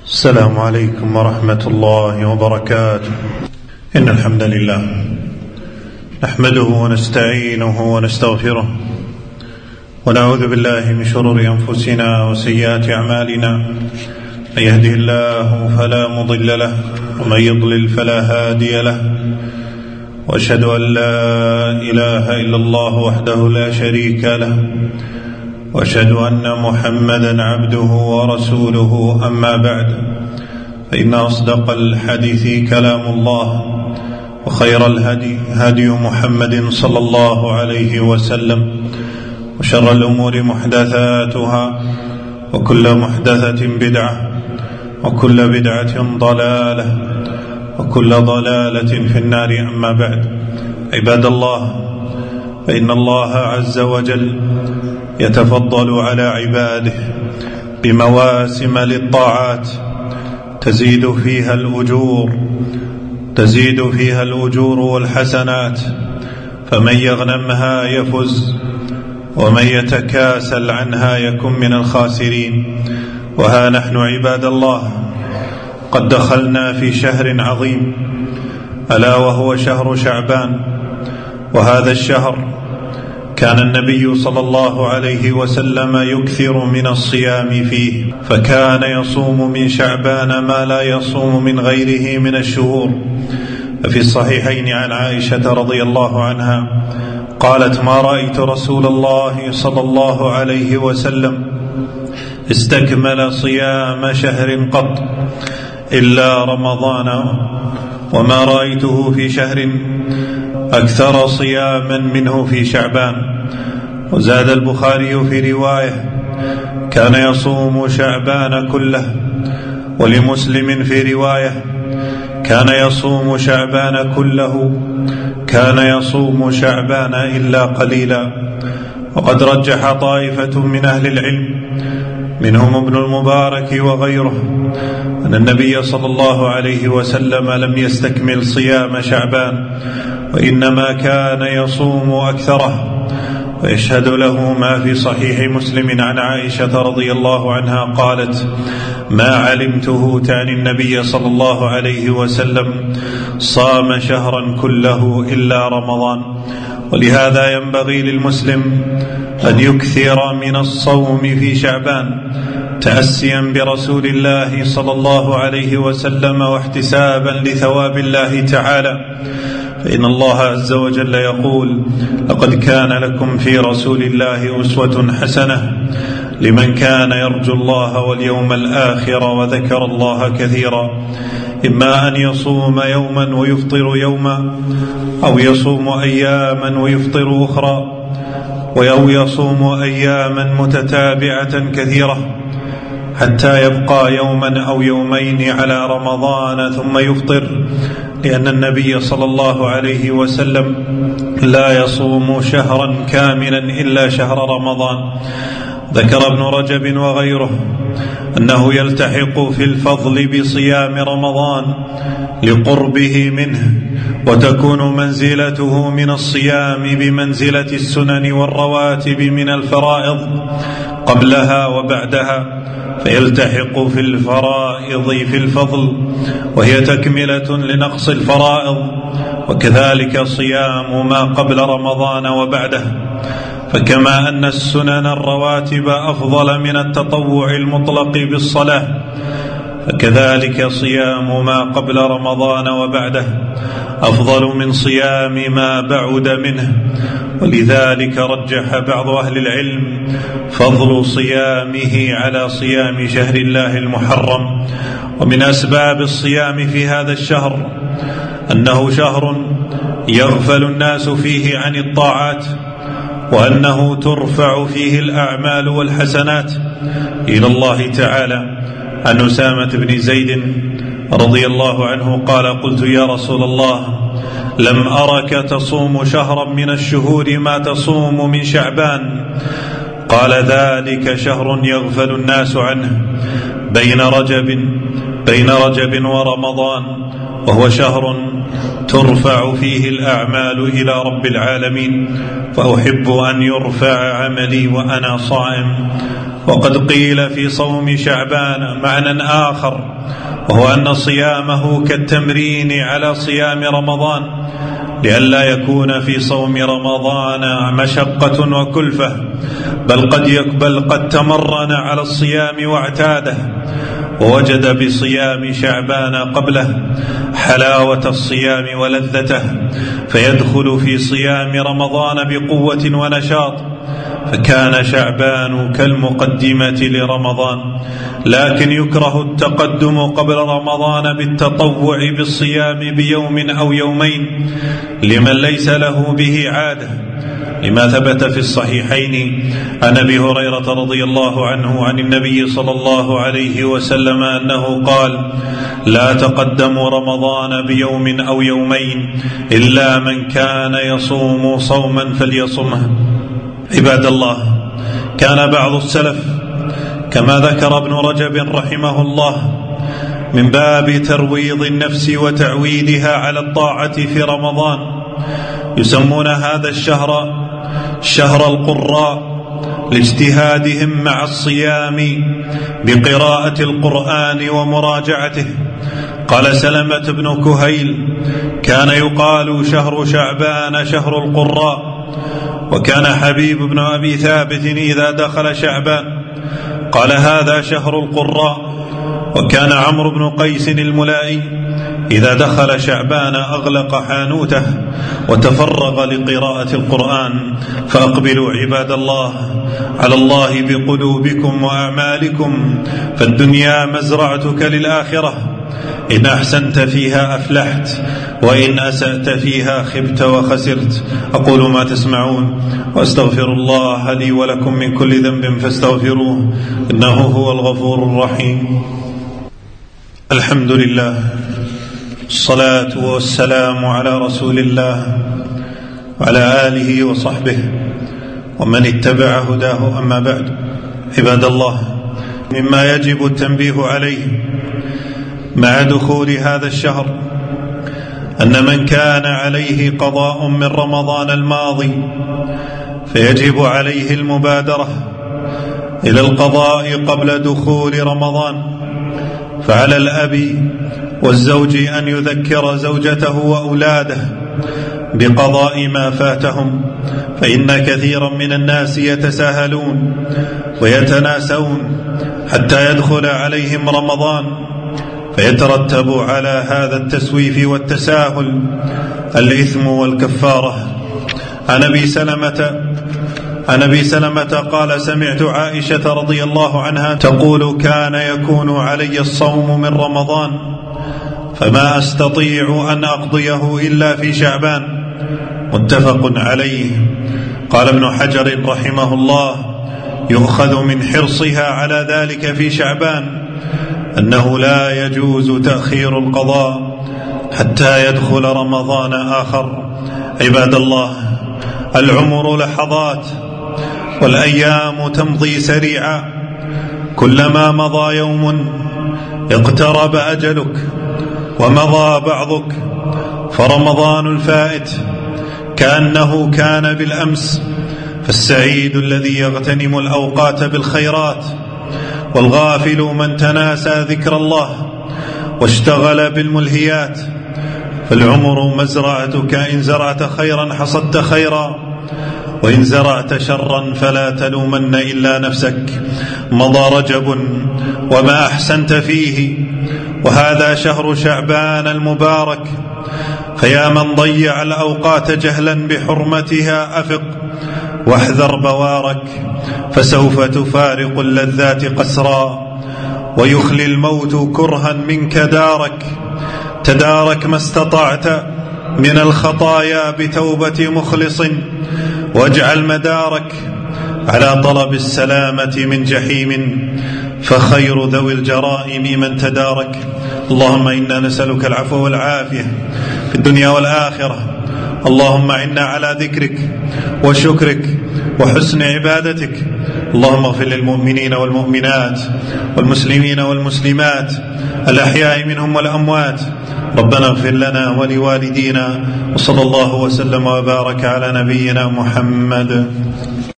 السلام عليكم ورحمة الله وبركاته. إن الحمد لله نحمده ونستعينه ونستغفره ونعوذ بالله من شرور أنفسنا وسيئات أعمالنا. من يهده الله فلا مضل له ومن يضلل فلا هادي له، وأشهد أن لا إله إلا الله وحده لا شريك له، وأشهد أن محمدا عبده ورسوله. أما بعد، فإن أصدق الحديث كلام الله، وخير الهدي هدي محمد صلى الله عليه وسلم، وشر الأمور محدثاتها، وكل محدثة بدعة، وكل بدعة ضلالة، وكل ضلالة في النار. أما بعد، عباد الله، فإن الله عز وجل يتفضل على عباده بمواسم للطاعات تزيد فيها الأجور والحسنات، فمن يغنمها يفز، ومن يتكاسل عنها يكن من الخاسرين. وها نحن عباد الله قد دخلنا في شهر عظيم، ألا وهو شهر شعبان. وهذا الشهر كان النبي صلى الله عليه وسلم يكثر من الصيام فيه، فكان يصوم من شعبان ما لا يصوم من غيره من الشهور. ففي الصحيحين عن عائشة رضي الله عنها قالت: ما رأيت رسول الله صلى الله عليه وسلم استكمل صيام شهر قط إلا رمضان، وما رأيته في شهر أكثر صياما منه في شعبان. وزاد البخاري في رواية: كان يصوم شعبان كله. ولمسلم في رواية: كان يصوم شعبان كله، كان يصوم شعبان إلا قليلا. وقد رجح طائفة من أهل العلم منهم ابن المبارك وغيره أن النبي صلى الله عليه وسلم لم يستكمل صيام شعبان، وإنما كان يصوم أكثره. ويشهد له ما في صحيح مسلم عن عائشة رضي الله عنها قالت: ما علمته تعني النبي صلى الله عليه وسلم صام شهرا كله إلا رمضان. ولهذا ينبغي للمسلم أن يكثر من الصوم في شعبان تأسيا برسول الله صلى الله عليه وسلم واحتسابا لثواب الله تعالى. فإن الله عز وجل يقول: لقد كان لكم في رسول الله أسوة حسنة لمن كان يرجو الله واليوم الآخر وذكر الله كثيرا. إما أن يصوم يوما ويفطر يوما، أو يصوم أياما ويفطر أخرى، أو يصوم أياما متتابعة كثيرة حتى يبقى يوما أو يومين على رمضان ثم يفطر، لأن النبي صلى الله عليه وسلم لا يصوم شهرا كاملا إلا شهر رمضان. ذكر ابن رجب وغيره أنه يلتحق في الفضل بصيام رمضان لقربه منه، وتكون منزلته من الصيام بمنزلة السنن والرواتب من الفرائض قبلها وبعدها، فيلتحق في الفرائض في الفضل، وهي تكملة لنقص الفرائض. وكذلك صيام ما قبل رمضان وبعده، فكما أن السنن الرواتب أفضل من التطوع المطلق بالصلاة، فكذلك صيام ما قبل رمضان وبعده أفضل من صيام ما بعد منه. ولذلك رجح بعض أهل العلم فضل صيامه على صيام شهر الله المحرم. ومن أسباب الصيام في هذا الشهر أنه شهر يغفل الناس فيه عن الطاعات، وأنه ترفع فيه الأعمال والحسنات إلى الله تعالى. عن أسامة بن زيد رضي الله عنه قال: قلت يا رسول الله، لم أرك تصوم شهرا من الشهور ما تصوم من شعبان. قال: ذلك شهر يغفل الناس عنه بين رجب ورمضان، وهو شهر ترفع فيه الأعمال إلى رب العالمين، فأحب أن يرفع عملي وأنا صائم، وقد قيل في صوم شعبان معنى آخر، وهو أن صيامه كالتمرين على صيام رمضان، لئلا يكون في صوم رمضان مشقة وكلفة، بل قد تمرن على الصيام واعتاده، ووجد بصيام شعبان قبله حلاوة الصيام ولذته، فيدخل في صيام رمضان بقوة ونشاط، فكان شعبان كالمقدمة لرمضان. لكن يكره التقدم قبل رمضان بالتطوع بالصيام بيوم أو يومين لمن ليس له به عادة، لما ثبت في الصحيحين عن أبي هريرة رضي الله عنه عن النبي صلى الله عليه وسلم أنه قال: لا تقدموا رمضان بيوم أو يومين إلا من كان يصوم صوما فليصمه. عباد الله، كان بعض السلف كما ذكر ابن رجب رحمه الله من باب ترويض النفس وتعويدها على الطاعة في رمضان يسمون هذا الشهر شهر القراء، لاجتهادهم مع الصيام بقراءة القرآن ومراجعته. قال سلمة بن كهيل: كان يقال شهر شعبان شهر القراء. وكان حبيب بن أبي ثابت إذا دخل شعبان قال: هذا شهر القراء. وكان عمرو بن قيس الملائي إذا دخل شعبان أغلق حانوته وتفرغ لقراءة القرآن. فأقبلوا عباد الله على الله بقلوبكم وأعمالكم، فالدنيا مزرعتك للآخرة، إن أحسنت فيها أفلحت، وإن أسأت فيها خبت وخسرت. أقول ما تسمعون، وأستغفر الله لي ولكم من كل ذنب فاستغفروه، إنه هو الغفور الرحيم. الحمد لله، الصلاة والسلام على رسول الله وعلى آله وصحبه ومن اتبع هداه، أما بعد. عباد الله، مما يجب التنبيه عليه مع دخول هذا الشهر أن من كان عليه قضاء من رمضان الماضي فيجب عليه المبادرة إلى القضاء قبل دخول رمضان. فعلى الأب والزوج أن يذكر زوجته وأولاده بقضاء ما فاتهم، فإن كثيرا من الناس يتساهلون ويتناسون حتى يدخل عليهم رمضان، فيترتب على هذا التسويف والتساهل الإثم والكفارة. عن أبي سلمة قال: سمعت عائشة رضي الله عنها تقول: كان يكون علي الصوم من رمضان فما أستطيع أن أقضيه إلا في شعبان. متفق عليه. قال ابن حجر رحمه الله: يؤخذ من حرصها على ذلك في شعبان أنه لا يجوز تأخير القضاء حتى يدخل رمضان آخر. عباد الله، العمر لحظات والأيام تمضي سريعا، كلما مضى يوم اقترب أجلك ومضى بعضك، فرمضان الفائت كأنه كان بالأمس. فالسعيد الذي يغتنم الأوقات بالخيرات، والغافل من تناسى ذكر الله واشتغل بالملهيات. فالعمر مزرعتك، إن زرعت خيرا حصدت خيرا، وإن زرعت شرا فلا تلومن إلا نفسك. مضى رجب وما أحسنت فيه، وهذا شهر شعبان المبارك، فيا من ضيع الأوقات جهلا بحرمتها أفق واحذر بوارك، فسوف تفارق اللذات قسرا ويخلي الموت كرها منك دارك. تدارك ما استطعت من الخطايا بتوبة مخلص، واجعل مدارك على طلب السلامة من جحيم، فخير ذوي الجرائم من تدارك. اللهم إنا نسألك العفو والعافية في الدنيا والآخرة. اللهم إنا على ذكرك وشكرك وحسن عبادتك. اللهم اغفر للمؤمنين والمؤمنات والمسلمين والمسلمات الأحياء منهم والأموات. ربنا اغفر لنا ولوالدينا، وصلى الله وسلم وبارك على نبينا محمد.